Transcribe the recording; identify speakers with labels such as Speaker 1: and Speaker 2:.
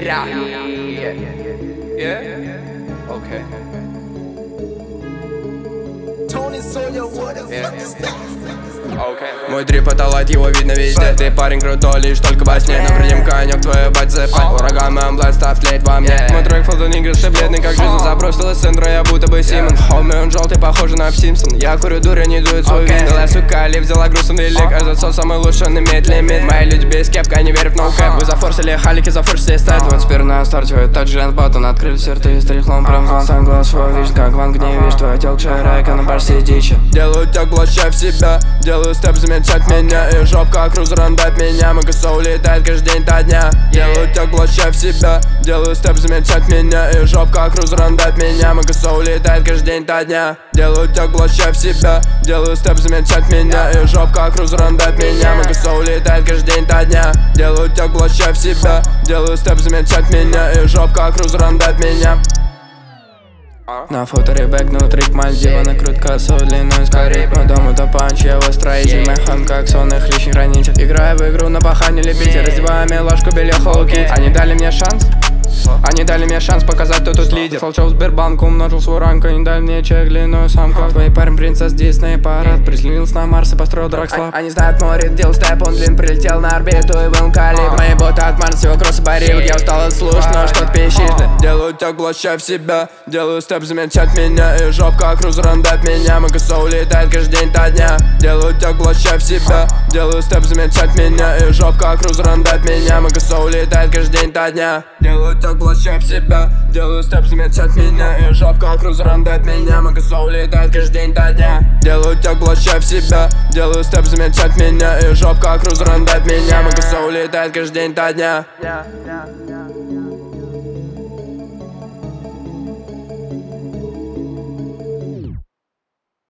Speaker 1: Okay. Okay.
Speaker 2: Мой трип это лайт, его видно везде. Ты парень крутой, лишь только во сне. Но придем конек, твою бать запать. Ураган, мой амблайт, ставь тлеет во мне. Мой трек фото не ты бледный, как жизнь. Забросил из центра, я будто бы Симон. Хоми, он желтый, похожий на Симпсон. Я курю дурь, не дует свой вин. Дала сука, лифт, взяла груз, он велик. Этот сон самый лучший, он имеет лимит. Мои люди без кепка, не верят в ноукэп. Вы зафорсили халики, зафорсили стат. Вот теперь на старте, этот джент батон. Открыли сердце и стрихлом промзон. Сам глаз свой видишь, как ван гневишь. Твое тело шарайка на барсе дичи. Делаю тёк, блощай в себя. Делаю степ, замечать меня. И жопка круз рандает меня. МГСО улетает каждый день до дня. Делаю тёк, блощай в себя. Делаю степ, замечать меня. И жопка круз рандает меня. МГСО улетает каждый день до дня. Делаю тёк, блощай в себя. Делаю степ, замечать меня. И жопка круз рандает меня. МГСО улетает каждый день до дня. Делаю тёк, блощай в себя. Делаю степ, замечать меня. И жопка круз рандает меня. На футере бэк, внутри Мальдива. Накрутка со длиной скорее. Мой дом это панч, я его строитель. Механ как сонных личный хранитель. Играю в игру на пахане любитель. Раздеваю ложку белья холки. Они дали мне шанс. Они дали мне шанс показать, кто тут лидер. Фолчал в Сбербанк, умножил свой ранг. Они дали мне чек длинную самку. Твой парень принцесс Дисней парад. Приземлился на Марс и построил драгслав. Они знают мой ритм, делал степ, он длин. Прилетел на орбиту и был калибр. Мои боты от Марса, всего кросса барил. Я устал от слуш, но что-то пищишь ты. Делаю тёк, блощай в себя. Делаю степ, замечать меня. И жопка круз рандает меня. МГСО улетает каждый день до дня. Делаю тёк, блощай в себя. Делаю степ, замечать меня. И жопка круз рандает меня. МГСО улетает каждый день до дня. Делаю тёк, блощай в себя. Делаю степ, замечать меня. И жопка круз рандает меня. МГСО улетает каждый день до дня. Делаю тёк, блощай в себя. Делаю степ, замечать меня. И жопка круз рандает меня. МГСО улетает каждый день до дня.